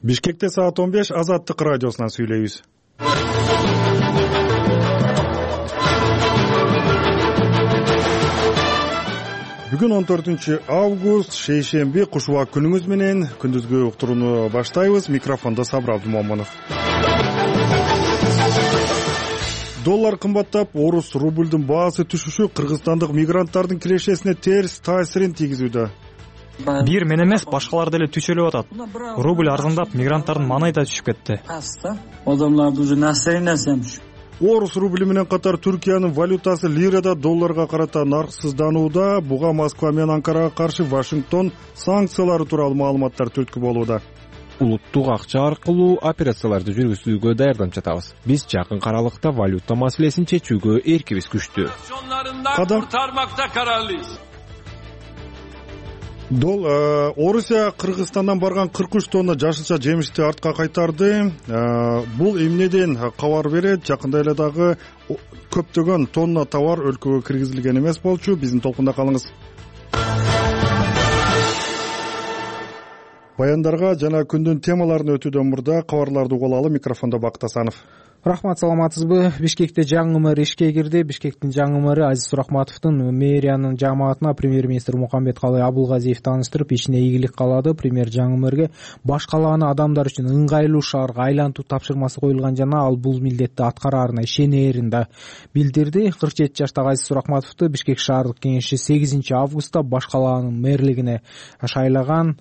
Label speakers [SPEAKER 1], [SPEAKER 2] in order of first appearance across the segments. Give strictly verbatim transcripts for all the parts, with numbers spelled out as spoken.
[SPEAKER 1] Бишкекте саат он беш Азаттык радиосунан сүйлөйбүз. Бүгүн он төртүнчү август, шейшемби, кушуба күнүңүз менен күндүзгү уктурууну баштайбыз. Микрофондо Сабыр Абдумомунов. Доллар кымбаттап, орус рублдун баасы түшүшү кыргызстандык мигранттардын кирешесине терс таасирин тийгизүүдө.
[SPEAKER 2] Бир мен эмес, башкалар деле түшөлүп атат. Рубль арзандап, мигранттардын маанай да түшүп кетти.
[SPEAKER 3] Адамдардын уже настроениясы түшүп.
[SPEAKER 1] Орус рубли менен катар Түркиянын валютасы лирада долларга карата нарксызданууда. Буга Москва менен Анкарага каршы Вашингтон санкциялары тууралуу маалыматтар түрткү болууда.
[SPEAKER 4] Улуттук акча аркылуу операцияларды жүргүзүүгө даярданып жатабыз. Биз жакын аралыкта валюта маселесин чечүүгө эркибиз күчтүү.
[SPEAKER 1] Кадам Дол Орусия Кыргызстандан барган кырк үч тонна жашылча жемишти артка кайтарды. Бул эмнеден кабар берет? Жакында эле дагы көптөгөн тонна товар өлкөгө киргизилген эмес болчу. Биздин толкунда калыңыз. Баяндарга жана күндүн темаларын өтүүдөн мурда кабарларды угулалы. Микрофондо Бакыт Асанов.
[SPEAKER 5] Рахмат, саламатсызбы? Бишкекте жаңы мэр ишке кирди. Бишкектин жаңы мэри Азиз Суракматовдун мэриянын жамаатына премьер-министр Мукамбеткалый Абулгазиев тааныштырып, ишине ийгилик каалады. Премьер жаңы мэрге баш калааны адамдар үчүн ыңгайлуу шаарга айлантуу тапшырмасы коюлган жана ал бул милдетти аткараарына ишенээрин да билдирди. кырк жети жаштагы Азиз Суракматовду Бишкек шаардык кеңеши сегизинчи августта баш калаанын мэрлигине шайлаган.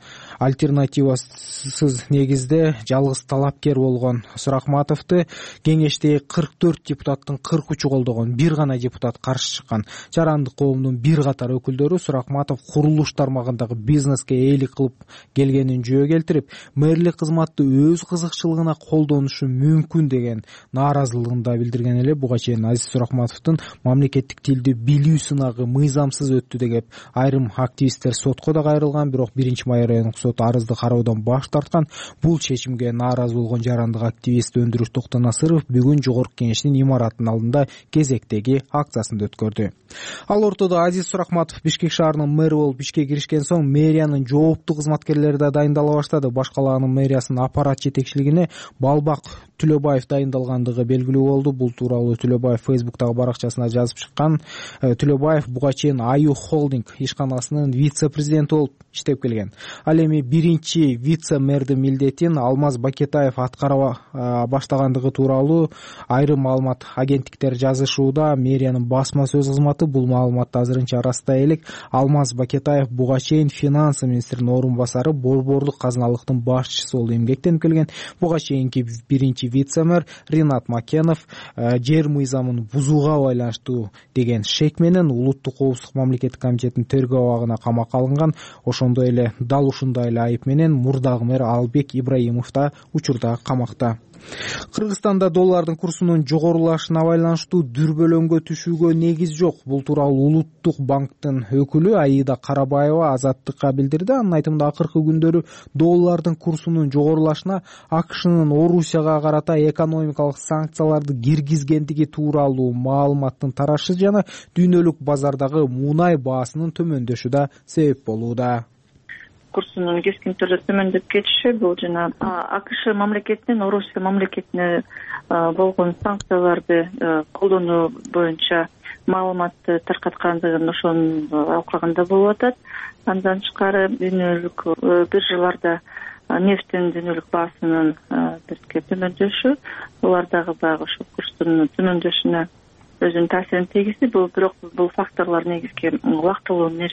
[SPEAKER 5] Альтернативасыз негизде жалгыз талапкер болгон Суракматовду кеңештеги кырк төрт депутаттын кырк үчү колдогон, бир гана депутат каршы чыккан. Жарандык коомдун бир катар өкүлдөрү Суракматов курулуш тармагындагы бизнеске ээлик кылып келгенин жөө келтирип, мэрлик кызматты өз кызыкчылыгына колдонушу мүмкүн деген нааразылыгын да билдирген эле. Буга чейин Азиз Суракматовдун мамлекеттик тилди билүү сынагы мыйзамсыз өттү деп айрым активисттер сотко да кайрылган, бирок биринчи май райондук сот арызды кароодон баш тарткан. Бул чечимге нааразы болгон жарандык активист Өндүрүш Токтонасыров бүгүн жогорку кеңештин имаратынын алдында кезектеги акциясын өткөрдү. Ал ортодо Азиз Суракматов Бишкек шаарынын мэри болуп ишке киришкен соң мэриянын жооптуу кызматкерлери да дайындала баштады. Баш калаанын мэриясынын аппарат жетекчилигине Балбак Түлөбаев дайындалгандыгы белгилүү болду. Бул тууралуу Түлөбаев Фейсбуктагы баракчасына жазып чыккан. Түлөбаев буга чейин Аю Холдинг ишканасынын вице-президенти болуп иштеп келген. Ал эми биринчи вице-мэрдин милдетин Алмаз Бакетаев аткара баштагандыгы тууралуу айрым маалымат агенттиктер жазышууда. Мэриянын басма сөз кызматы бул маалыматты азырынча растай элек. Алмаз Бакетаев буга чейин финансы министринин орун басары, борборлук казыналыктын башчысы болуп эмгектенип келген. Буга чейинки биринчи вице-мэр Ринат Макенов жер мыйзамын бузууга байланыштуу деген шек менен улуттук коопсуздук мамлекеттик комитетинин тергөө абагына камакка алынган. Ошондой эле дал ушундай эле айып менен мурдагы мэр Албек Ибраимов да учурда камакта. Кыргызстанда доллардын курсунун жогорулашына байланыштуу дүрбөлөңгө түшүүгө негиз жок. Бул тууралуу Улуттук банктын өкүлү Аида Карабаева Азаттыкка билдирди. Анын айтымында акыркы күндөрү доллардын курсунун жогорулашына АКШнын Орусияга карата экономикалык санкцияларды киргизгендиги тууралуу маалыматтын тарашы жана дүйнөлүк базардагы мунай баасынын төмөндөшү да себеп болууда.
[SPEAKER 6] Курсунун кескин түрдө төмөндөп кетиши бул жана АКШ мамлекетинин Орусия мамлекетине болгон санкцияларды колдонуу боюнча маалыматты таркаткандыгын ошонун алкагында болуп атат. Андан тышкары дүйнөлүк биржаларда нефтин дүйнөлүк баасынын бизге төмөндөшү, булардагы баягы ошо курстун төмөндөшүнө өзүнүн таасирин тийгизди. Бул бирок бул факторлор негизги убактылуу нерсе.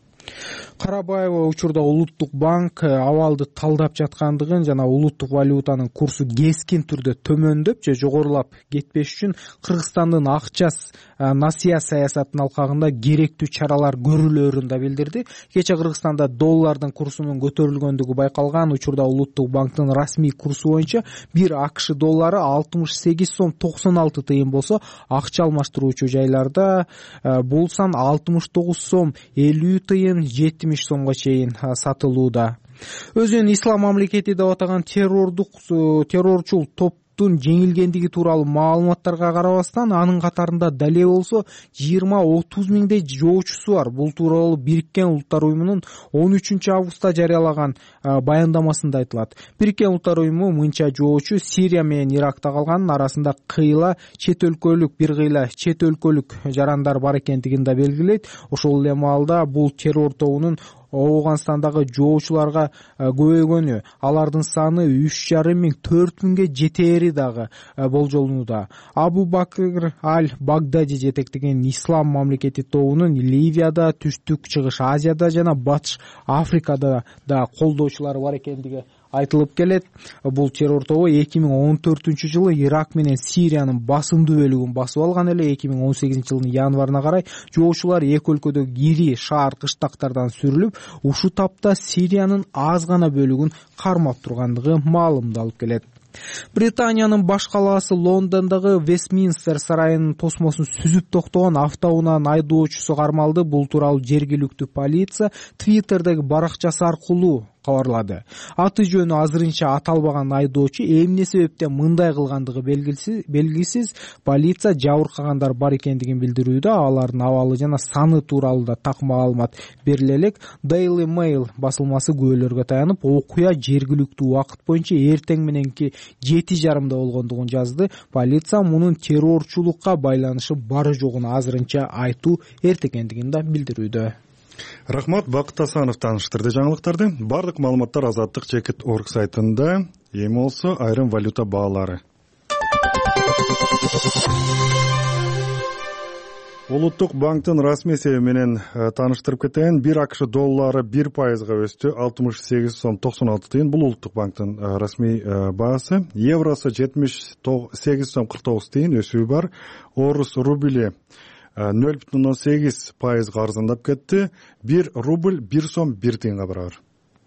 [SPEAKER 5] Карабаева учурда Улуттук банк абалды талдап жаткандыгын жана улуттук валютанын курсу кескин түрдө төмөндөп же жогорулап кетпеш үчүн Кыргызстандын акча насыя саясатынын алкагында керектүү чаралар көрүлөрүн да билдирди. Кече Кыргызстанда доллардын курсунун көтөрүлгөндүгү байкалган. Учурда Улуттук банктын расмий курсу боюнча бир АКШ доллары алтымыш сегиз сом токсон алты тыйын болсо, акча алмаштыруучу жайларда бул сан алтымыш тогуз сом элүү тыйын жетимиш сомго чейин сатылууда. Өзүн ислам мамлекети деп атаган террордук террорчул топ оруттун жеңилгендиги тууралуу маалыматтарга карабастан анын катарында дале болсо жыйырма отуз миңдей жоочусу бар. Бул тууралуу Бириккен Улуттар уюмунун он үчүнчү августта жарыялаган баяндамасында айтылат. Бириккен Улуттар уюму мынча жоочу Сирия менен Иракта калганын, арасында кыйла чет өлкөлүк бир кыйла чет өлкөлүк жарандар бар экендигин да белгилейт. Ошол эле маалда бул террор тобунун Ооганстандагы жоочуларга көбөйгөнү, алардын саны үч жарым миң төрт миңге жетери дагы болжолунууда. Абу Бакр аль-Багдади жетектеген Ислам мамлекети тобунун Ливияда, Түштүк Чыгыш Азияда жана Батыш Африкада да колдоочулары бар экендиги айтылып келет. Бул террор тобу эки миң он төртүнчү жылы Ирак менен Сириянын басымдуу бөлүгүн басып алган эле. эки миң он сегизинчи жылдын январына карай жоочулар эки өлкөдөгү ири шаар кыштактардан сүрүлүп, ушул тапта Сириянын аз гана бөлүгүн кармап тургандыгы маалымдалып келет. Британиянын баш калаасы Лондондогу Вестминстер сарайынын тосмосун сүзүп токтогон автоунаанын айдоочусу кармалды. Бул тууралуу жергиликтүү полиция Твиттердеги баракчасы аркылуу кабарлады. Аты жөнү азырынча аталбаган айдоочу эмне себептен мындай кылгандыгы белгисиз. Полиция жабыркагандар бар экендигин билдирүүдө. Алардын абалы жана саны тууралуу да так маалымат бериле элек. Daily Mail басылмасы күбөлөргө таянып, окуя жергиликтүү убакыт боюнча эртең мененки жети жарымда болгондугун жазды. Полиция мунун террорчулукка байланышы бары жогун азырынча айтуу эрт экендигин да билдирүүдө.
[SPEAKER 1] Рахмат, Бакыт Асанов тааныштырды жаңылыктарды. Бардык маалыматтар Азаттык чекит орг сайтында. Эми болсо айрым валюта баалары. Улуттук банктын расмий эсеби менен тааныштырып кетейин. бир АКШ доллары бир пайызга өстү, алтымыш сегиз сом токсон алты тыйын. Бул улуттук банктын расмий баасы. Евросы жетимиш сегиз сом кырк тогуз тыйын өсүү бар. Орус рубли нөл бүтүн ондон сегиз пайызга арзандап кетти. бир рубль бир сом бир тыйынга барабар.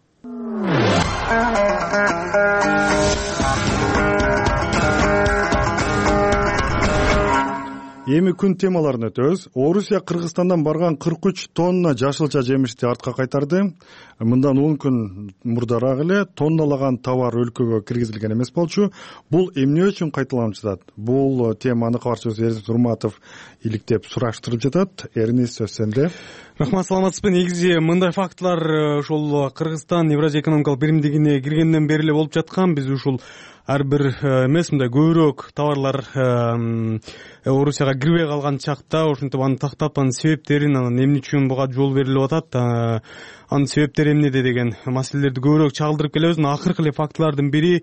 [SPEAKER 1] Эми күн темаларын өтөбүз. Орусия Кыргызстандан барган кырк үч тонна жашылча жемишти артка кайтарды. Мындан он күн мурдараак эле тонналаган товар өлкөгө киргизилген эмес болчу. Бул эмне үчүн кайталанып жатат? Бул теманы кабарчыбыз Эрнис Урматов иликтеп сураштырып жатат. Эрнис, сөз сенде.
[SPEAKER 7] Рахмат, саламатсызбы. Негизи мындай фактылар ошол Кыргызстан Евразия экономикалык биримдигине киргенден бери эле болуп жаткан. Биз ушул ар бир эмес мындай көбүрөөк товарлар Орусияга кирбей калган чакта ошентип аны тактап, анын себептерин, анан эмне үчүн буга жол берилип атат, анын себептери эмнеде деген маселелерди көбүрөөк чагылдырып келебиз. Акыркы эле фактылардын бири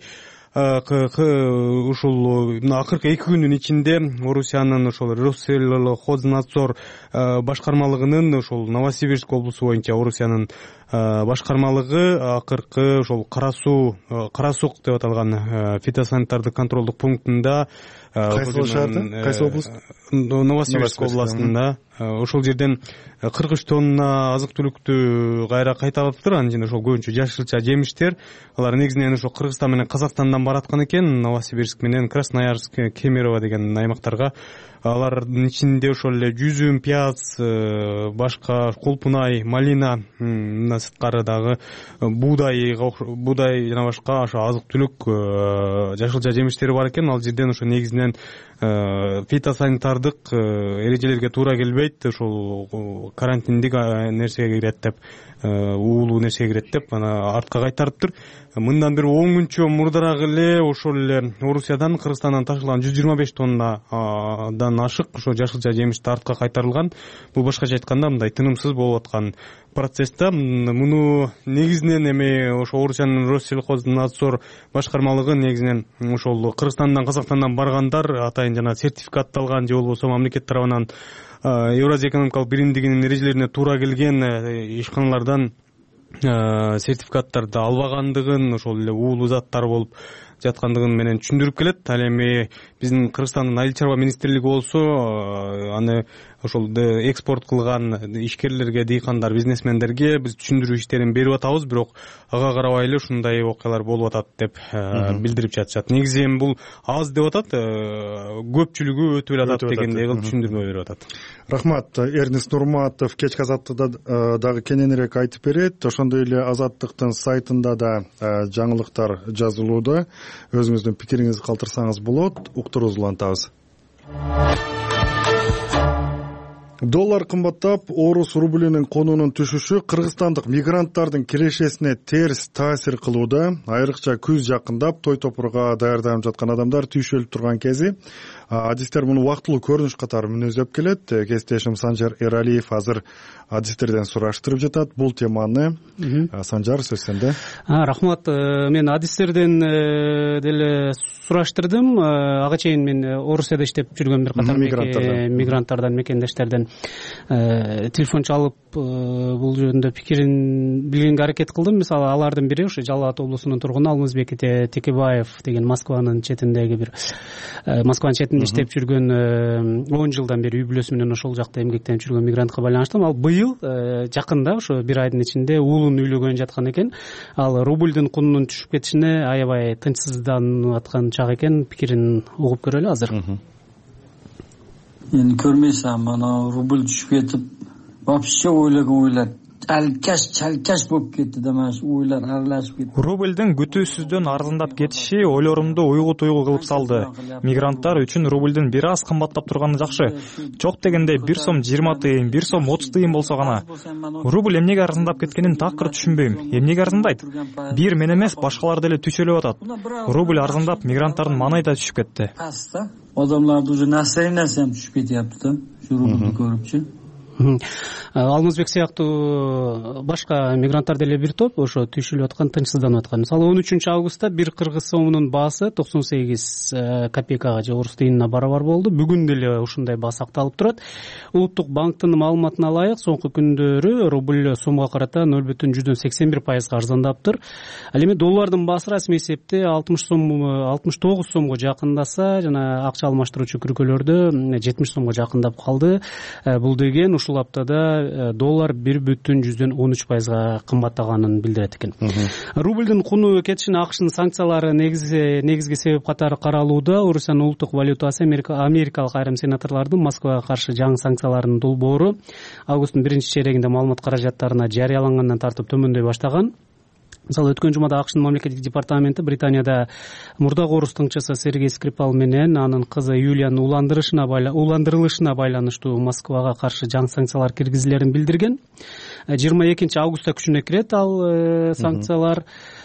[SPEAKER 7] ушул акыркы эки күндүн ичинде Орусиянын ошол Россельхознадзор башкармалыгынын ошол Новосибирск облусу боюнча Орусиянын башкармалыгы акыркы ошол Кара суу Кара сук деп аталган фитосанитардык контролдук пунктунда,
[SPEAKER 1] кайсы шаардын, кайсы облус?
[SPEAKER 7] Новосибирск областында. Ошол жерден кырк үч тонна азык түлүктү кайра кайтарылыптыр. Анын ичинде ошол көбүнчө жашылча жемиштер. Алар негизинен ошо Кыргызстан менен Казакстандан бараткан экен. Новосибирск менен Красноярск, Кемерово деген аймактарга. Алардын ичинде ошол эле жүзүм, пияз, башка кулпунай, малина, мындан сырткары дагы буудай, буудай жана башка ошо азык түлүк жашылча жемиштери бар экен. Ал жерден ошо негизинен фитосанитардык эрежелерге туура келбейт, ошол карантиндик нерсеге кирет деп, уулуу нерсеге кирет деп аны артка кайтарыптыр. Мындан бир он күнчө мурдараак эле ошол эле Орусиядан Кыргызстандан ташылган жүз жыйырма беш тоннадан ашык ошо жашылча жемишти артка кайтарылган. Бул башкача айтканда мындай тынымсыз болуп аткан процессте. Муну негизинен эми ошо Орусиянын Россельхознадзор башкармалыгы негизинен ошол Кыргызстандан, Казакстандан баргандар атайын жана сертификатталган же болбосо мамлекет тарабынан Евразия экономикалык биримдигинин эрежелерине туура келген ишканалардан сертификаттарды албагандыгын, ошол эле уулуу заттар болуп жаткандыгын менен түшүндүрүп келет. Ал эми биздин Кыргызстандын Айыл чарба министрлиги болсо аны ошол экспорт кылган ишкерлерге, дыйкандар, бизнесмендерге биз түшүндүрүү иштерин берип атабыз, бирок ага карабай эле ушундай окуялар болуп атат деп билдирип жатышат. Негизи эми бул аз деп атат, көпчүлүгү өтүп эле атат дегендей кылып түшүндүрмө берип атат.
[SPEAKER 1] Рахмат. Эрнест Нурматов кечки Азаттыкта дагы кененирээк айтып берет. Ошондой эле Азаттыктын сайтында да жаңылыктар жазылууда. Өзүңүздүн пикириңизди калтырсаңыз болот. Уктуруубузду улантабыз. Доллар кымбаттап, орус рублинин конунун түшүшү кыргызстандык мигранттардын кирешесине терс таасир кылууда. Айрыкча күз жакындап, той топурга даярданып жаткан адамдар түйшөлүп турган кези адистер муну убактылуу көрүнүш катары мүнөздөп келет. Кесиптешим Санжар Эралиев азыр адистерден сураштырып жатат бул теманы. Санжар, сөз сенде.
[SPEAKER 8] Рахмат. Мен адистерден деле сураштырдым. Ага чейин мен Орусияда иштеп жүргөн бир катар мигранттардан, мекендештерден телефон чалып бул жөнүндө пикирин билгенге аракет кылдым. Мисалы, алардын бири ушу Жалал Абад облусунун тургуну Алмазбек Текебаев деген Москванын четиндеги бир Москванын четинде иштеп жүргөн он жылдан бери үй бүлөсү менен ошол жакта эмгектенип жүргөн мигрантка байланыштым. Ал быйыл жакында ошо бир айдын ичинде уулун үйлөгөн жаткан экен. Ал рубльдин кунунун түшүп кетишине аябай тынчсызданып аткан чак экен. Пикирин угуп көрөлү азыр.
[SPEAKER 3] Эми көрмөйсүң, мана рубль түшүп кетип, вообще ойлогон ойлор чалкаш чалкаш болуп кетти да, mana shu ойлор аралашып кетти.
[SPEAKER 2] Рубльдин күтүүсүздөн арзандап кетиши ойлорумду уйгу туйгу кылып салды. Мигранттар үчүн рубльдин бир аз кымбаттап турганы жакшы. Жок дегенде бир сом жыйырма тыйын, бир сом отуз тыйын болсо гана. Рубль эмнеге арзандап кеткенин такыр түшүнбөйм. Эмнеге арзандайт? Бир мен эмес, башкалар деле түшөлүп атат. Рубль арзандап, мигранттардын маанай да түшүп кетти.
[SPEAKER 3] Адамдардын уже настроениясы ham түшүп кетиптир да, шу рубльди көрүпчү.
[SPEAKER 8] Алмазбек сыяктуу башка мигранттар деле бир топ ошо түйшүлүп аткан, тынчсызданып аткан. Мисалы, он үчүнчү августта бир кыргыз сомунун баасы токсон сегиз копейкага же орус тыйынына барабар болду. Бүгүн деле ушундай баа сакталып турат. Улуттук банктын маалыматына ылайык, соңку күндөрү рубль сомго карата ноль бүтүн жүздөн сексен бир пайызга арзандаптыр. Ал эми доллардын баасы расмий эсепте алтымыш сом, алтымыш тогуз сомго жакындаса, жана акча алмаштыруучу күркөлөрдө жетимиш сомго жакындап калды. Бул деген ушул аптада доллар бир бүтүн жүздөн он үч пайызга кымбаттаганын билдирет экен. Рубльдин куну кетишине АКШнын санкциялары негизи негизги себеп катары каралууда. Орусиянын улуттук валютасы америкалык айрым сенаторлордун Москвага каршы жаңы санкцияларынын долбоору августтун биринчи чейрегинде маалымат каражаттарына жарыялангандан тартып төмөндөй баштаган. Мисалы, өткөн жумада АКШнын мамлекеттик департаменти Британияда мурдагы орус тыңчысы Сергей Скрипал менен анын кызы Юлиянын уландырылышына байланыштуу Москвага каршы жаңы санкциялар киргизилерин билдирген. жыйырма экинчи августта күчүнө кирет ал санкциялар.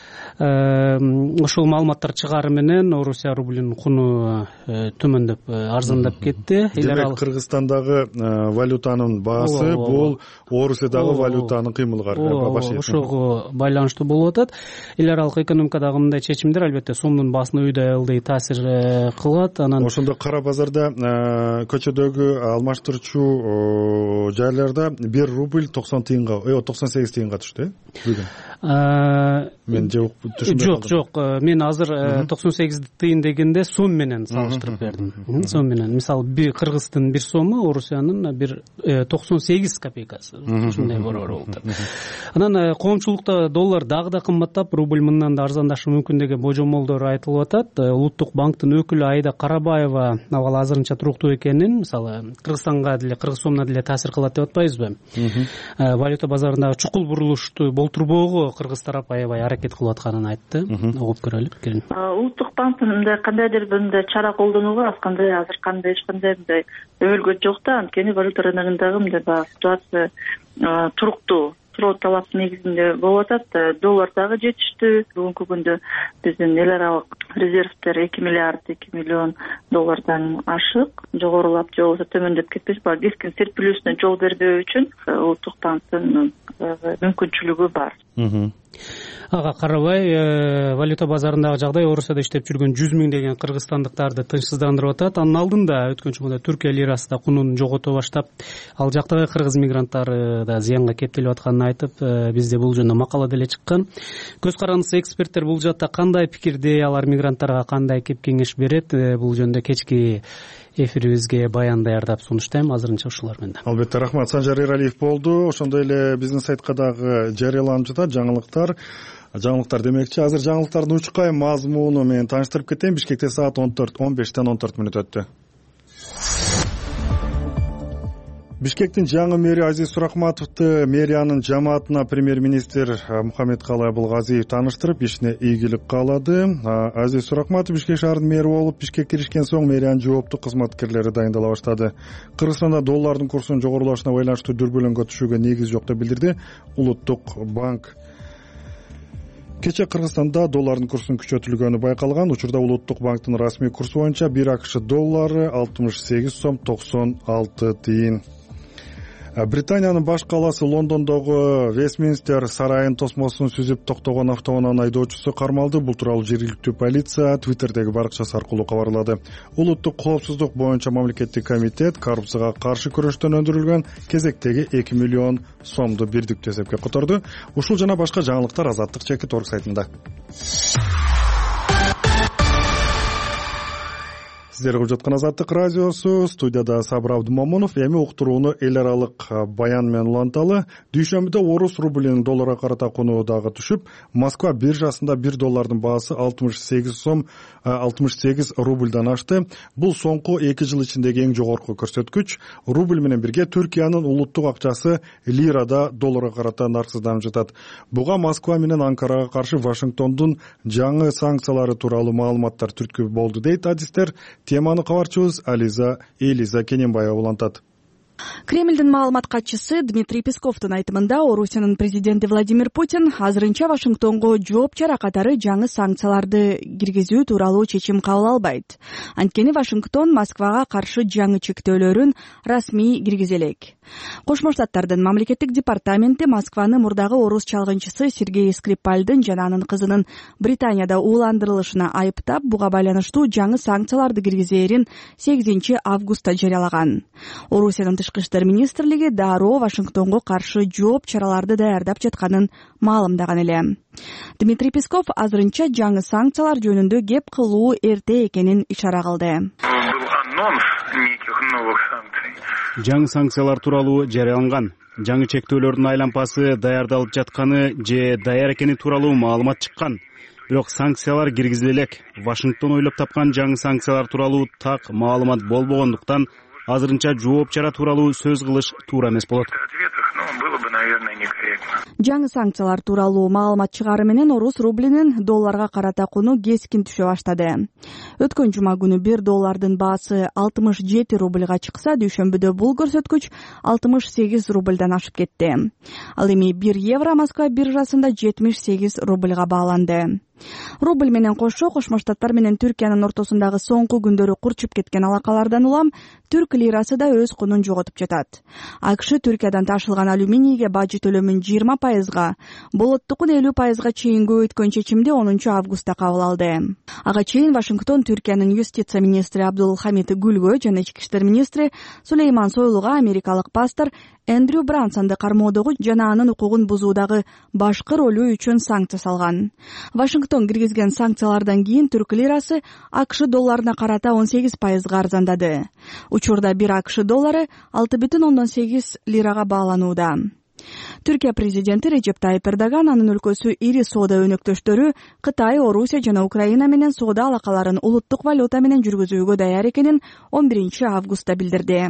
[SPEAKER 8] Ошол маалыматтар чыгары менен Орусия рублинин куну төмөндөп, арзандап кетти.
[SPEAKER 1] Демек, Кыргызстандагы валютанын баасы бул Орусиядагы валютанын кыймылгарга баш ийет.
[SPEAKER 8] Ошого байланыштуу болуп атат. Эл аралык экономикадагы мындай чечимдер албетте сомдун баасына үйдөй ылдый таасир кылат. Анан
[SPEAKER 1] ошондо кара базарда, көчөдөгү алмаштыруучу жайларда бир рубль токсон тыйынга, токсон сегиз тыйынга түштү, бүгүн. Мен жок
[SPEAKER 8] Жок, жок. Мен азыр токсон сегиз тыйын дегенде сом менен салыштырып бердим. Сом менен. Мисалы, бир кыргыздын бир сому Орусиянын бир токсон сегиз копейкасы. Ушундай борбор болду. Анан коомчулукта доллар дагы да кымбаттап, рубль мындан да арзандашы мүмкүн деген божомолдор айтылып атат. Улуттук банктын өкүлү Айда Карабаева абал азырынча туруктуу экенин, мисалы, Кыргызстанга деле, кыргыз сомуна деле таасир кылат деп атпайбызбы? Валюта базарындагы чукул бурулушту болтурбоого кыргыз тарап аябай аракет кылып атканын айтты. Угуп көрөлү пикирин.
[SPEAKER 6] Улуттук банктын мындай кандайдыр бир мындай чара колдонууга аз кандай азыр кандай эч кандай мындай өбөлгө жок да. Анткени валюта рыногундагы мындай баягы ситуация туруктуу, суроо талаптын негизинде болуп атат. Доллар дагы жетиштүү. Бүгүнкү күндө биздин эл аралык резервдер эки миллиард эки миллион доллардан ашык, жогорулап же болбосо төмөндөп кетпеш, баягы кескин серпилүүсүнө жол бербөө үчүн улуттук банктын мүмкүнчүлүгү бар.
[SPEAKER 8] Ага карабай, валюта базарындагы жагдай Орусияда иштеп жүргөн жүз миңдеген кыргызстандыктарды тынчсыздандырып атат. Анын алдында өткөн жумада Түркия лирасы да кунун жогото баштап, ал жактагы кыргыз мигранттары да зыянга кептелип атканын айтып, бизде бул жөнүндө макала деле чыккан. Көз карандысы эксперттер бул жакта кандай пикирде, алар мигранттарга кандай кеп кеңеш берет? Бул жөнүндө кечки эфирибизге баян даярдап сунуштайм. Азырынча ушулар менен.
[SPEAKER 1] Албетте, рахмат. Санжар Эралиев болду. Ошондой эле биздин сайтка дагы жарыяланып жатат жаңылыктар. Жаңылыктар демекчи, азыр жаңылыктардын учкай мазмуну менен тааныштырып кетейин. Бишкекте саат он төрт он бештен он төрт мүнөт өттү. Бишкектин жаңы мэри Азиз Суракматовду мэриянын жамаатына премьер-министр Мухаммедкалый Абылгазиев тааныштырып, ишине ийгилик каалады. Азиз Суракматов Бишкек шаарынын мэри болуп, Бишкекке киришкен соң мэриянын жооптуу кызматкерлери дайындала баштады. Кыргызстанда доллардын курсунун жогорулашына байланыштуу дүрбөлөңгө түшүүгө негиз жок деп билдирди Улуттук банк. Кече Кыргызстанда доллардын курсунун күчөтүлгөнү байкалган. Учурда Улуттук банктын расмий курсу боюнча бир АКШ доллары алтымыш сегиз сом токсон алты тыйын. Британиянын баш калаасы Лондондогу Вестминстер сарайын тосмосун сүзүп токтогон автоунаанын айдоочусу кармалды. Бул тууралуу жергиликтүү полиция Твиттердеги баракчасы аркылуу кабарлады. Улуттук коопсуздук боюнча мамлекеттик комитет коррупцияга каршы күрөштөн өндүрүлгөн кезектеги эки миллион сомду бирдиктүү эсепке которду. Ушул жана башка жаңылыктар Азаттык чекит орг сайтында. Сиздер угуп жаткан Азаттык радиосу, студияда Сабыр Абдымомунов. Эми уктурууну эл аралык баян менен уланталы. Дүйшөмбүдө орус рублинин долларга карата кунуу дагы түшүп, Москва биржасында бир доллардын баасы алтымыш сегиз сом алтымыш сегиз рубльдан ашты. Бул соңку эки жыл ичиндеги эң жогорку көрсөткүч. Рубль менен бирге Түркиянын улуттук акчасы лирада долларга карата нарксызданып жатат. Буга Москва менен Анкарага каршы Вашингтондун жаңы санкциялары тууралуу маалыматтар түрткү болду дейт адистер. Теманы кабарчыбыз Ализа Элиза Кененбаева улантат.
[SPEAKER 9] Кремлдин маалымат катчысы Дмитрий Песковдун айтымында Орусиянын президенти Владимир Путин азырынча Вашингтонго жооп чара катары жаңы санкцияларды киргизүү тууралуу чечим кабыл албайт. Анткени Вашингтон Москвага каршы жаңы чектөөлөрүн расмий киргизе элек. Кошмо Штаттардын мамлекеттик департаменти Москваны мурдагы орус чалгынчысы Сергей Скрипальдын жана анын кызынын Британияда ууландырылышына айыптап, буга байланыштуу жаңы санкцияларды киргизээрин сегизинчи августта жарыялаган. Орусиянын тышкы иштер министрлиги дароо Вашингтонго каршы жооп чараларды даярдап жатканын маалымдаган эле. Дмитрий Песков азырынча жаңы санкциялар жөнүндө кеп кылуу эрте экенин ишара кылды.
[SPEAKER 10] Жаңы санкциялар тууралуу жарыяланган. Жаңы чектөөлөрдүн айлампасы даярдалып жатканы же даяр экени тууралуу маалымат чыккан. Бирок санкциялар киргизиле элек. Вашингтон ойлоп тапкан жаңы санкциялар тууралуу так маалымат болбогондуктан азырынча жооп чара тууралуу сөз кылыш туура эмес болот.
[SPEAKER 9] Жаңы санкциялар тууралуу маалымат чыгары менен орус рублинин долларга карата куну кескин түшө баштады. Өткөн жума күнү бир доллардын баасы алтымыш жети рубльга чыкса, дүйшөмбүдө бул көрсөткүч алтымыш сегиз рубльдан ашып кетти. Ал эми бир евро Москва биржасында жетимиш сегиз рубльга бааланды. Рубль менен кошо Кошмо Штаттар менен Түркиянын ортосундагы соңку күндөрү курчуп кеткен алакалардан улам түрк лирасы да өз кунун жоготуп жатат. АКШ Түркиядан ташылган алюминийге бажы төлөмүн жыйырма пайызга, болоттукун элүү пайызга чейин көбөйткөн чечимди онунчу августта кабыл алды. Ага чейин Вашингтон Түркиянын юстиция министри Абдулхамид Гүлгө жана ички иштер министри Сулейман Сойлуга америкалык пастор Эндрю Брансонду кармоодогу жана анын укугун бузуудагы башкы ролу үчүн санкция салган. Вашингтон киргизген санкциялардан кийин түрк лирасы АКШ долларына карата он сегиз пайызга арзандады. Учурда бир АКШ доллары алты бүтүн ондон сегиз лирага бааланууда. Түркия президенти Режеп Тайип Эрдоган анын өлкөсү ири соода өнөктөштөрү Кытай, Орусия жана Украина менен соода алакаларын улуттук валюта менен жүргүзүүгө даяр экенин он биринчи августта билдирди.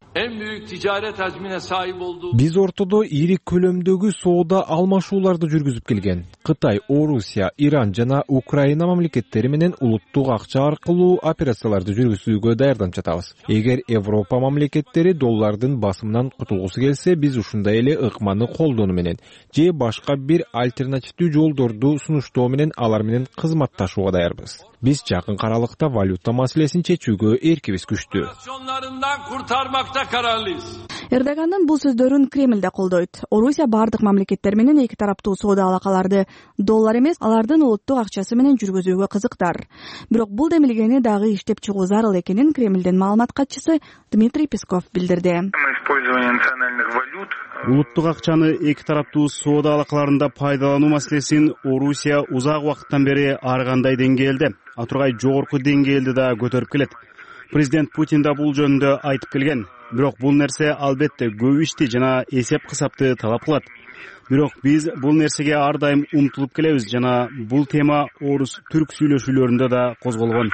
[SPEAKER 4] Биз ортодо ири көлөмдөгү соода алмашууларды жүргүзүп келген. Кытай, Орусия, Иран жана Украина мамлекеттери менен улуттук акча аркылуу операцияларды жүргүзүүгө даярданып жатабыз. Эгер Европа мамлекеттери доллардын басымынан кутулгусу келсе, биз ушундай эле ыкманы колдонуу менен же башка бир альтернативдүү жолдорду сунуштоо менен алар менен кызматташууга даярбыз. Биз жакын аралыкта валюта маселесин чечүүгө эркибиз күчтүү.
[SPEAKER 9] Эрдогандын бул сөздөрүн Кремль да колдойт. Орусия бардык мамлекеттер менен эки тараптуу соода алакаларды доллар эмес, алардын улуттук акчасы менен жүргүзүүгө кызыктар. Бирок бул демилгени дагы иштеп чыгуу зарыл экенин Кремлдин маалымат катчысы Дмитрий Песков билдирди.
[SPEAKER 10] Улуттук акчаны эки тараптуу соода алакаларында пайдалануу маселесин Орусия узак убакыттан бери ар кандай деңгээлде, а тургай жогорку деңгээлде да көтөрүп келет. Президент Путин да бул жөнүндө айтып келген. Бирок бул нерсе албетте көп ишти жана эсеп кысапты талап кылат. Бирок биз бул нерсеге ар дайым умтулуп келебиз жана бул тема орус-түрк сүйлөшүүлөрүндө да козголгон.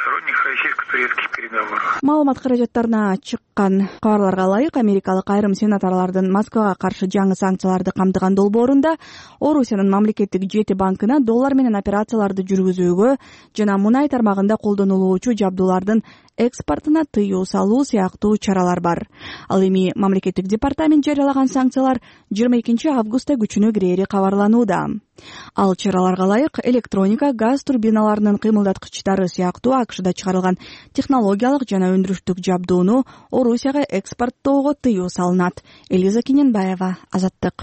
[SPEAKER 9] Маалымат каражаттарына чыккан кабарларга ылайык, америкалык айрым сенаторлордун Москвага каршы жаңы санкцияларды камтыган долбоорунда Орусиянын мамлекеттик жети банкына доллар менен операцияларды жүргүзүүгө жана мунай тармагында колдонулуучу жабдуулардын экспортуна тыюу салуу сыяктуу чаралар бар. Ал эми мамлекеттик департамент жарыялаган санкциялар жыйырма экинчи августта күчүнө кирери кабарланууда. Ал чараларга ылайык электроника, газ турбиналарынын кыймылдаткычтары сыяктуу АКШда чыгарылган технологиялык жана өндүрүштүк жабдууну Орусияга экспорттоого тыюу салынат. Элиза Кененбаева, Азаттык.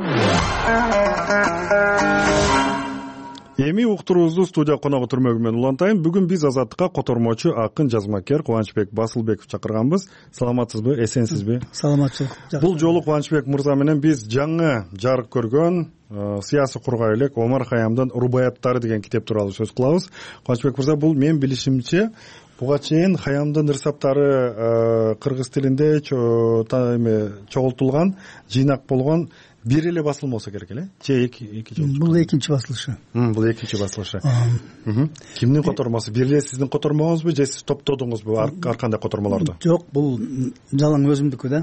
[SPEAKER 1] Эми уктуруубузду студия коногу түрмөгү менен улантайын. Бүгүн биз Азаттыкка котормочу акын жазмакер Кубанычбек Басылбеков чакырганбыз. Саламатсызбы, эсенсизби?
[SPEAKER 11] Саламатчылык.
[SPEAKER 1] Бул жолу Кубанычбек мырза менен биз жаңы жарык көргөн саясий кургай элек Омар Хаямдын Рубаяттары деген китеп тууралуу сөз кылабыз. Кубанычбек мырза, бул менин билишимче буга чейин Хаямдын ырсаптары кыргыз тилинде чогултулган, жыйнак болгон бир эле басылым болсо керек эле, же эки эки жолу?
[SPEAKER 11] Бул экинчи басылышы.
[SPEAKER 1] Бул экинчи басылышы. Кимдин котормосу? Бир эле сиздин котормоңузбу же сиз топтодуңузбу ар кандай котормолорду?
[SPEAKER 11] Жок, бул жалаң өзүмдүкү да.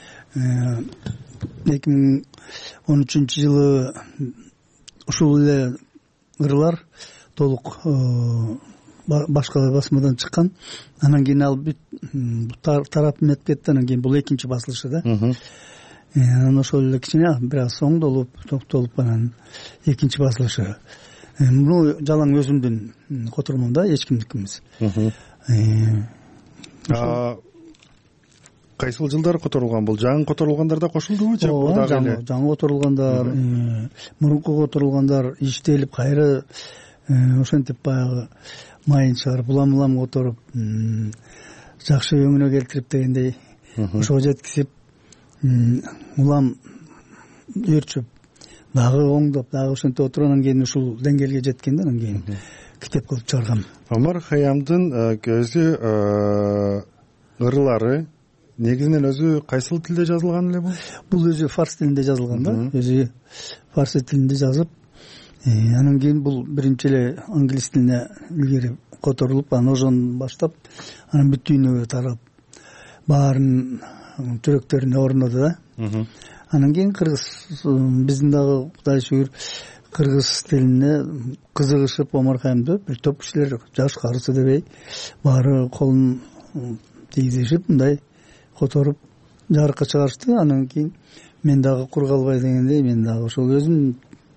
[SPEAKER 11] эки миң он үчүнчү жылы ушул эле ырлар толук башка басмадан чыккан. Анан кийин ал бүт тарап метип кетти. Анан кийин бул экинчи басылышы да. Анан ошол эле кичине бир аз соңдолуп, токтолуп анан экинчи басылышы. Бул жалаң өзүмдүн котормом да, эч кимдики эмес.
[SPEAKER 1] Кайсыл жылдары которулган бул? Жаңы которулгандар да кошулдубу же
[SPEAKER 11] дагы эле? Жаңы которулгандар, мурунку которулгандар иштелип кайра ошентип баягы майын чыгарып, улам-улам которуп, жакшы өңүнө келтирип дегендей ошого жеткизип, улам өрчүп, дагы оңдоп, дагы ошентип отургандан кийин ушул деңгээлге жеткен да, анан кийин китеп кылып чыгаргам.
[SPEAKER 1] Омар Хаямдын өзү ырлары негизинен өзү кайсыл тилде жазылган эле бул?
[SPEAKER 11] Бул өзү фарс тилинде жазылган да, өзү фарс тилинде жазып, анан кийин бул биринчи эле англис тилине илгери которулуп, анан ошон баштап, анан бүт дүйнөгө тарап, баарын жүрөктөрүнө орноду да. Анан кийин кыргыз, биздин дагы Кудай шүгүр кыргыз тилине кызыгышып Омар Хаямды бир топ кишилер, жаш карысы дебей, баары колун тийгизишип, мындай которуп жарыкка чыгарышты. Анан кийин мен дагы кур калбай дегендей, мен дагы ошол өзүм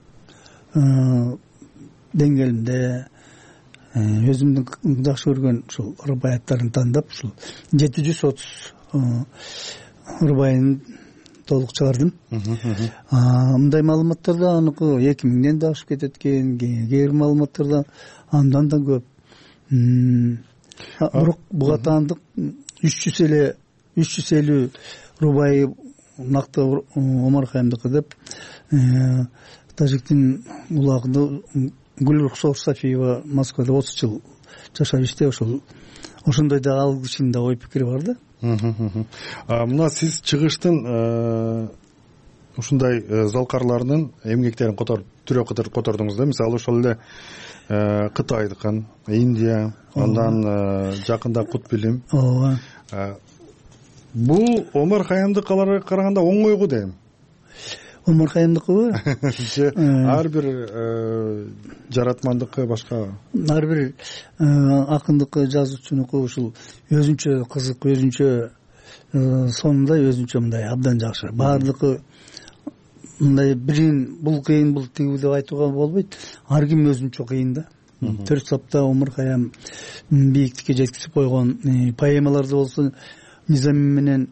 [SPEAKER 11] деңгээлимде өзүмдүн жакшы көргөн ушул рубаяттарын тандап, ушул жети жүз отуз рубайын толук чыгардым. Мындай маалыматтарда аныкы эки миңден да ашып кетет экен, кээ бир маалыматтарда андан да көп. Бирок буга таандык үч жүз элүү үч жүз элүү рубайы накты Омар Хаямдыкы деп Тажиктин улагында Гүлрухсор Сафиева Москвада отуз жыл жашап иште, ошол ошондой да ал кишинин да ой пикири бар да.
[SPEAKER 1] Мына сиз чыгыштын ушундай залкарларынын эмгектерин которуп, түрө котордуңуз да. Мисалы ошол эле Кытайдыкын, Индия, андан жакында Кут билим. Ооба. Бул Омар Хаямдыкаларга караганда оңойгу дейм.
[SPEAKER 11] Омар Хаямдыкыбы?
[SPEAKER 1] Ар бир жаратмандыкы башка.
[SPEAKER 11] Ар бир акындыкы, жазуучунуку ушул өзүнчө кызык, өзүнчө сонундай, өзүнчө мындай абдан жакшы. Баардыгы мындай бирин бул кыйын, бул тигүү деп айтууга болбойт. Ар ким өзүнчө кыйын да. Төрт сапта Омар Хаям бийиктикке жеткизип койгон поэмаларды болсо, Низами менен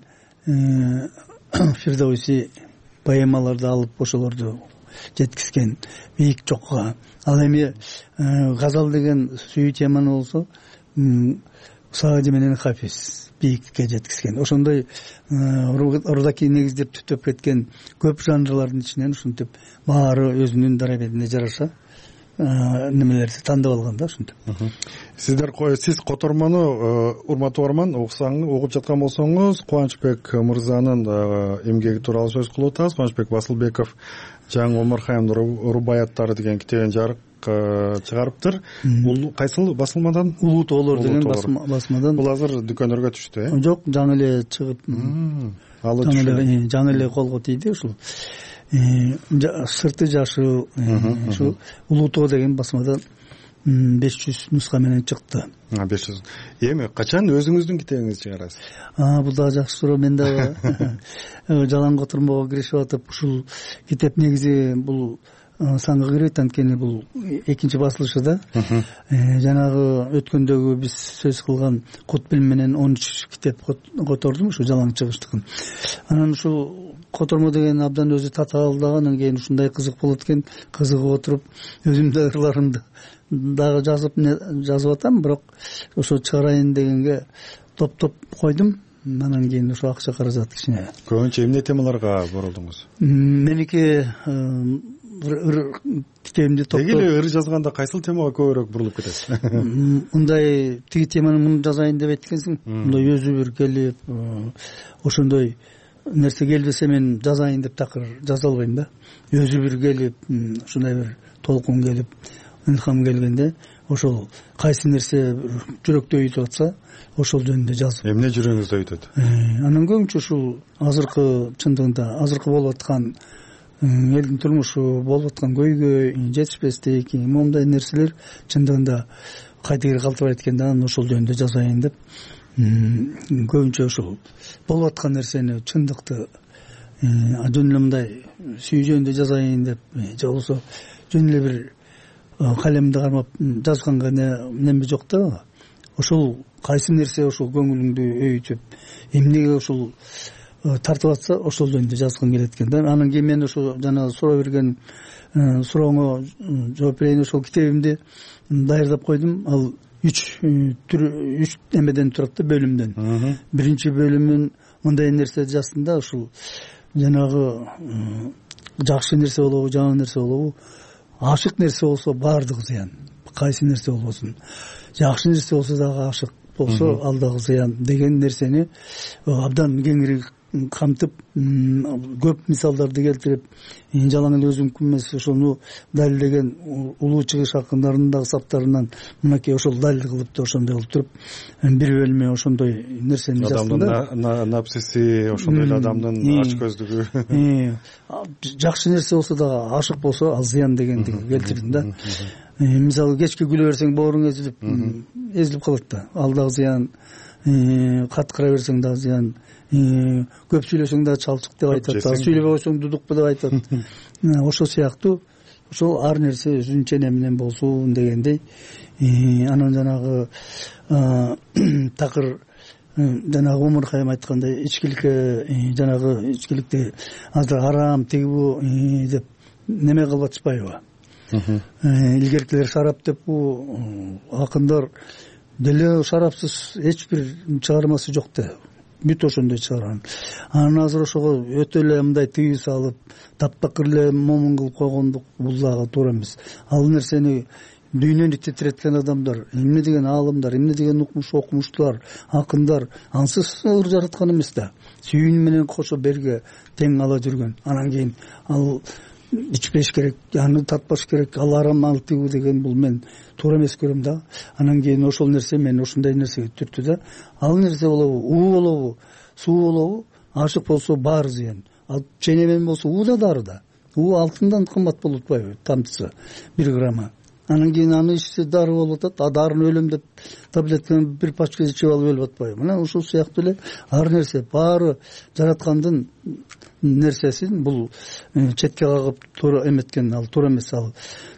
[SPEAKER 11] Фирдауси поэмаларды алып ошолорду жеткизген бийик жокко. Ал эми газал деген сүйүү теманы болсо, Саади менен Хафиз бийикке жеткизген. Ошондой рудаки негиздеп түптөп кеткен көп жанрлардын ичинен ушинтип баары өзүнүн дарабетине жараша немелерди тандап алган да ушинтип.
[SPEAKER 1] Сиздер сиз котормону урматтуу угарман окусаң угуп жаткан болсоңуз Кубанычбек мырзанын эмгеги тууралуу сөз кылып атабыз. Кубанычбек Басылбеков жаңы Омар Хаямдын рубаяттары деген китебин жарык чыгарыптыр. Бул кайсыл басылмадан?
[SPEAKER 11] Улуу тоолор деген басмадан.
[SPEAKER 1] Бул азыр дүкөндөргө түштү, э?
[SPEAKER 11] Жок, жаңы эле чыгып, жаңы эле колго тийди ушул. Сырты жашыл ушу Улуу тоо деген басмадан беш жүз нуска менен чыкты.
[SPEAKER 1] беш жүз. Эми качан өзүңүздүн китебиңизди чыгарасыз?
[SPEAKER 11] Бул дагы жакшы суроо. Мен дагы жалаң котормого киришип атып, ушул китеп негизи бул санга кирет, анткени бул экинчи басылышы да. Жанагы өткөндөгү биз сөз кылган Кутбилим менен он үч китеп котордум, ушу жалаң чыгыштыкын. Анан ушул котормо деген абдан өзү татаалдаган, анан кийин ушундай кызык болот экен, кызыгып отуруп өзүм да ырларымды дагы жазып жазып атам, бирок ошо чыгарайын дегенге топ-топ койдум. Анан кийин ошо акча каражат кичине.
[SPEAKER 1] Көбүнчө эмне темаларга бурулдуңуз?
[SPEAKER 11] Меники ыр китебимди топтоп.
[SPEAKER 1] Деги эле ыр жазганда кайсыл темага көбүрөөк бурулуп кетесиз?
[SPEAKER 11] Мындай тиги теманы муну жазайын деп айткенсиң, мындай өзү бир келип, ошондой нерсе келбесе мен жазайын деп такыр жаза албайм да. Өзү бир келип, ушундай бир толкун келип, илхам келгенде, ошол кайсы нерсе жүрөктө өйтүп атса, ошол жөнүндө жазып.
[SPEAKER 1] Эмне жүрөгүңүздө өйтөт?
[SPEAKER 11] Анан көбүнчө ушул азыркы чындыгында, азыркы болуп аткан элдин турмушу, болуп аткан көйгөй, жетишпестик, момундай нерселер чындыгында кайдыгер калтырбайт экен да, анан ошол жөнүндө жазайын деп. Көбүнчө ушул болуп аткан нерсени, чындыкты жөн эле мындай сүйүү жөнүндө жазайын деп, же болбосо жөн эле бир калемди кармап жазганга неме жок да. Ошол кайсы нерсе ошол көңүлүңдү өйтүп, эмнеге ушул тартып атса, ошол жөнүндө жазгым келет экен да. Анан кийин мен ошо жана суроо берген сурооңо жооп берейин, ошол китебимди даярдап койдум. Ал үч үч эмеден турат да, бөлүмдөн. Биринчи бөлүмүн мындай нерсе жазсын да, ушул жанагы жакшы нерсе болобу, жаман нерсе болобу, ашык нерсе болсо баардыгы зыян. Кайсы нерсе болбосун. Жакшы нерсе болсо дагы ашык болсо ал дагы зыян деген нерсени абдан кеңири камтып, көп мисалдарды келтирип, жалаң эле өзүмкүн эмес, ошону далилдеген улуу чыгыш акындарынын дагы саптарынан мынакей ошол далил кылып да ошондой кылып туруп, бир бөлүмү ошондой нерсени жаздым да.
[SPEAKER 1] Адамдын напсиси, ошондой эле адамдын ач көздүгү.
[SPEAKER 11] Жакшы нерсе болсо дагы ашык болсо ал зыян дегенди келтирдим да. Мисалы кечке күлө берсең бооруң эзилип, эзилип калат да. Ал дагы зыян. Каткыра берсең дагы зыян. Көп сүйлөсөң да чалчык деп айтат, сүйлөбөй койсоң дудукпу деп айтат. Ошол сыяктуу ошол ар нерсе өзүнчө менен болсун дегендей. Анан жанагы такыр жанагы Омар Хайам айткандай, ичкиликке жанагы ичкиликти азыр арам тигибу деп неме кылып атышпайбы? Илгеркилер шарап деп бу акындар деле шарапсыз эч бир чыгармасы жок да. Бүт ошондой чыгарган. Анан азыр ошого өтө эле мындай тыюу салып, таптакыр эле момун кылып койгондук бул дагы туура эмес. Ал нерсени дүйнөнү титиреткен адамдар, эмне деген аалымдар, эмне деген укмуш окумуштуулар, акындар ансыз ыр жараткан эмес да. Сүйүүнү менен кошо берге тең ала жүргөн. Анан кийин ал ичпеш керек, аны татпаш керек, ал арам ал тигүү деген бул мен туура эмес көрөм да. Анан кийин ошол нерсе мен ошондой нерсеге түрттү да. Ал нерсе болобу, уу болобу, суу болобу, ашык болсо баары зыян. Ал ченемен болсо уу да дары да. уу алтындан кымбат болуп атпайбы тамчысы бир грамма. Анан кийин аны ичсе дары болуп атат, а дарыны өлөм деп таблетканы бир пачка ичип алып өлүп атпайбы. Мына ушул сыяктуу эле ар нерсе баары жараткандын нерсесин бул четке кагып туура эметкен, ал туура эмес. Ал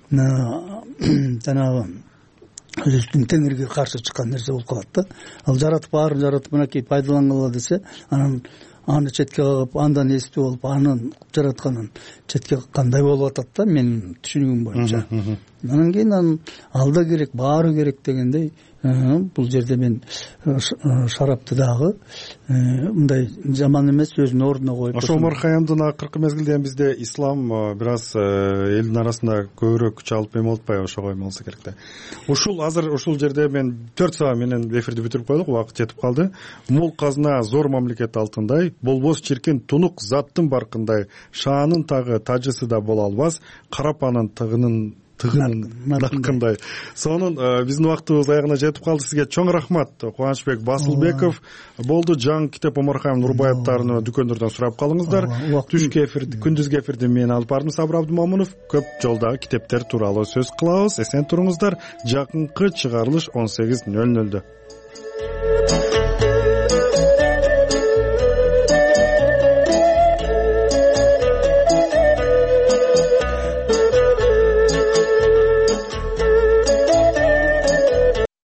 [SPEAKER 11] жанагы өзүнүн теңирге каршы чыккан нерсе болуп калат да. Ал жаратып баарын жаратып мынакей пайдалангыла десе, анан аны четке кагып, андан эстүү болуп, анын жаратканын четке кандай болуп атат да, менин түшүнүгүм боюнча. анан кийин анан ал да керек, баары керек дегендей бул жерде мен шарапты дагы мындай жаман эмес өзүнүн ордуна коюп.
[SPEAKER 1] ошо Омар Хаямдын акыркы мезгилде бизде ислам бир аз элдин арасында көбүрөөк күч алып эме болуп атпайбы, ошого эме болсо керек да. Ушул азыр ушул жерде мен төрт саат менен эфирди бүтүрүп койдук, убакыт жетип калды. Мол казына зор мамлекет алтындай, болбос чиркен тунук заттын баркындай, шаанын тагы тажысы да боло албас, карапанын тыгынын тыгынын накындай. Сонун биздин убактыбыз аягына жетип калды. Сизге чоң рахмат. Кубанычбек Басылбеков болду. Жаңы китеп Омар Хайам Нурбаевдарын дүкөндөрдөн сурап калыңыздар. Түшкү эфирди, күндүзгү эфирди мен алып бардым, Сабыр Абдымомунов. Көп жолдагы китептер тууралуу сөз кылабыз. Эсен туруңуздар. Жакынкы чыгарылыш он сегиз нөл нөлдө.